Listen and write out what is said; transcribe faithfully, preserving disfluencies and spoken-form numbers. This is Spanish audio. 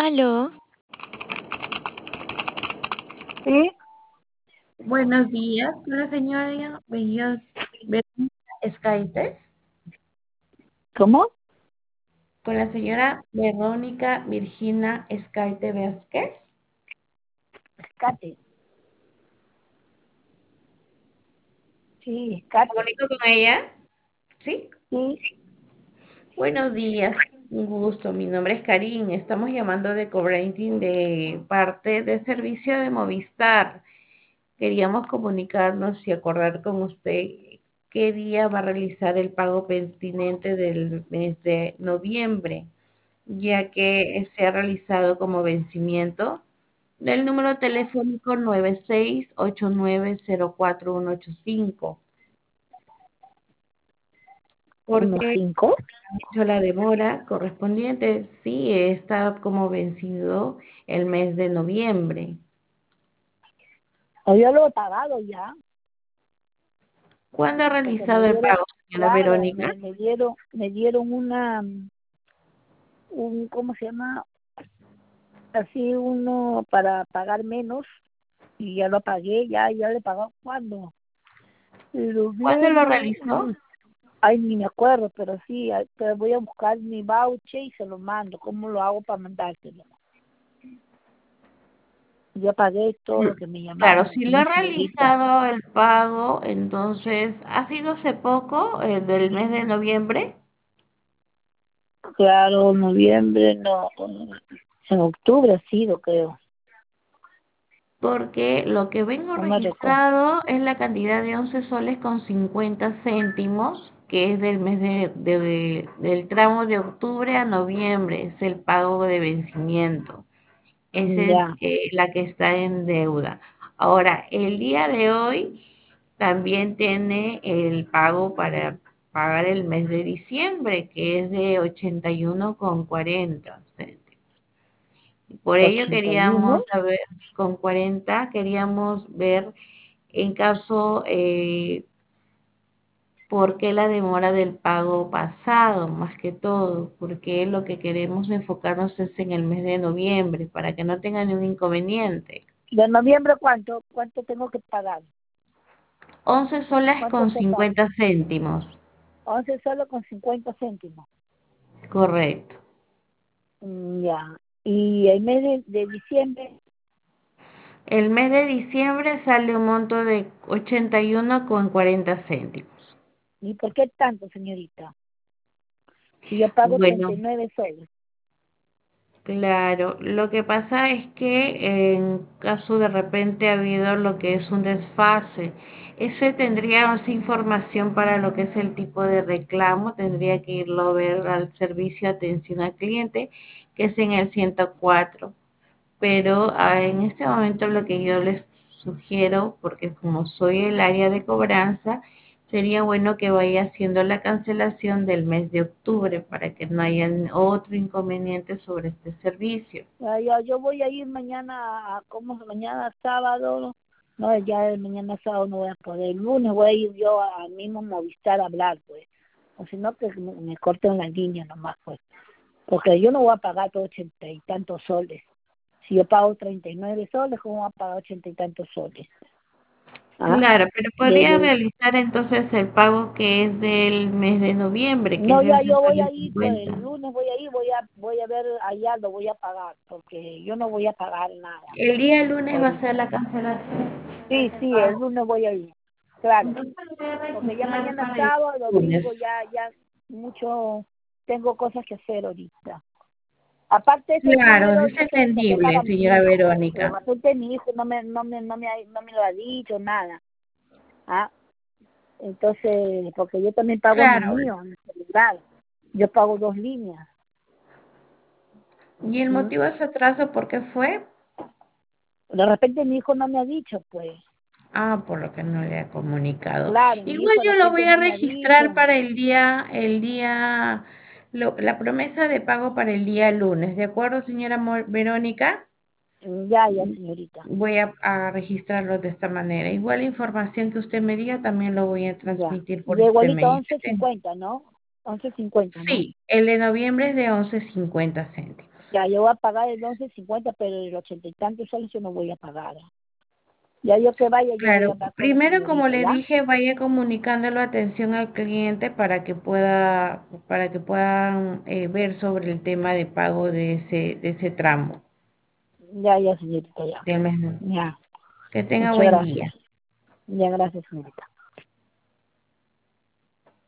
Aló, Sí, Buenos días, con la señora Bello- Verónica Escaites, ¿cómo? con la señora Verónica Virginia Escaite Vázquez. Escate. Sí, escate. ¿Comunico con ella? Sí. Sí, Buenos días, un gusto. Mi nombre es Karin. Estamos llamando de Cobrating de parte de servicio de Movistar. Queríamos comunicarnos y acordar con usted qué día va a realizar el pago pertinente del mes de noviembre, ya que se ha realizado como vencimiento del número telefónico nueve seis ocho nueve cero cuatro uno ocho cinco, unos porque cinco. ha hecho la demora correspondiente. Sí, está como vencido el mes de noviembre. O yo lo he pagado ya, ¿Cuándo ha porque me realizado el dieron, pago, señora claro, Verónica? me, me dieron, me dieron una, un, ¿cómo se llama? Así uno para pagar menos y ya lo pagué, ya, ya le pagó cuando, en ¿Cuándo lo noviembre, realizó? mm, ay, ni me acuerdo, pero sí, ay, pero voy a buscar mi voucher y se lo mando. ¿Cómo lo hago para mandártelo? Yo pagué todo lo que me Claro, llamaron, si lo mi ha señorita. realizado el pago, entonces, ¿ha sido hace poco, eh, del mes de noviembre? Claro, noviembre, no, en octubre ha sido, creo, Porque lo que vengo no me recuerdo. registrado es la cantidad de once soles con cincuenta céntimos, que es del mes de, de- del tramo de octubre a noviembre, es el pago de vencimiento. Esa es Ya, eh, la que está en deuda. Ahora, el día de hoy también tiene el pago para pagar el mes de diciembre, que es de ochenta y uno con cuarenta céntimos. Por ello ochenta y uno. queríamos saber, con cuarenta, queríamos ver en caso, eh, por qué la demora del pago pasado, más que todo, porque lo que queremos enfocarnos es en el mes de noviembre, para que no tengan ningún inconveniente. De noviembre, ¿cuánto? ¿Cuánto tengo que pagar? Once soles ¿Cuánto con total? cincuenta céntimos, Once solo con cincuenta céntimos. correcto. Mm, ya. Y el mes de, de diciembre, El mes de diciembre sale un monto de ochenta y uno con cuarenta céntimos. ¿y por qué tanto, señorita? Si yo pago treinta Bueno, y nueve soles. claro, lo que pasa es que en caso de repente ha habido lo que es un desfase, ese tendría esa información para lo que es el tipo de reclamo, tendría que irlo a ver al servicio de atención al cliente, que es en el ciento cuatro. Pero ah, en este momento lo que yo les sugiero, porque como soy el área de cobranza, sería bueno que vaya haciendo la cancelación del mes de octubre para que no haya otro inconveniente sobre este servicio. Ya, ya, yo voy a ir mañana, a, ¿cómo? Mañana sábado. No, ya el mañana sábado no voy a poder. El lunes voy a ir yo al mismo Movistar a hablar, pues. O si no, que me, me corten la línea nomás, pues. Porque yo no voy a pagar todo ochenta y tantos soles. Si yo pago treinta y nueve soles, ¿cómo voy a pagar ochenta y tantos soles? ¿Ah? Claro, pero De, podría de, realizar entonces el pago que es del mes de noviembre, que es no, de ya once yo voy soles a ir, pues el cincuenta. lunes voy a ir, voy a, voy a ver allá, lo voy a pagar, porque yo no voy a pagar nada El día lunes va a ahorita. ser la cancelación de Sí, ese sí, el pago. lunes voy a ir, claro, Entonces lo voy a porque ya registrar mañana para el sábado, domingo, lunes. ya, ya mucho, tengo cosas que hacer ahorita. Aparte ese Claro, dinero es yo se lo saqué entendible, para mi señora hijo. De Verónica. repente mi hijo no me, no me, no me, ha- no me lo ha dicho nada. ¿Ah? Entonces, porque yo también pago en el Claro. mío, en el celular. Yo pago dos líneas. ¿Y el ¿Mm? motivo de ese atraso por qué fue? De repente mi hijo no me ha dicho, pues. Ah, por lo que no le ha comunicado. Claro, mi Igual hijo de yo lo repente voy a no me ha registrar dicho. para el día, el día, lo- la promesa de pago para el día lunes, ¿de acuerdo, señora Mo- Verónica? Mm, ya, ya, señorita. Voy a, a registrarlo de esta manera. Igual la información que usted me diga también lo voy a Ya. transmitir por Y este igualito medio. once cincuenta, ¿no? Once cincuenta, ¿no? Sí, el de noviembre es de once cincuenta céntimos. Ya, yo voy a pagar el once cincuenta, pero el ochenta y tantos soles yo no voy a pagar. Ya yo que vaya, yo voy a Claro, hablar con la primero como señorita, le ¿ya? dije, vaya comunicándolo atención al cliente para que pueda, para que puedan eh, ver sobre el tema de pago de ese, de ese tramo Ya, ya, señorita, ya. del mes. Ya, Que tenga muchas buen gracias. día. Ya, gracias, señorita.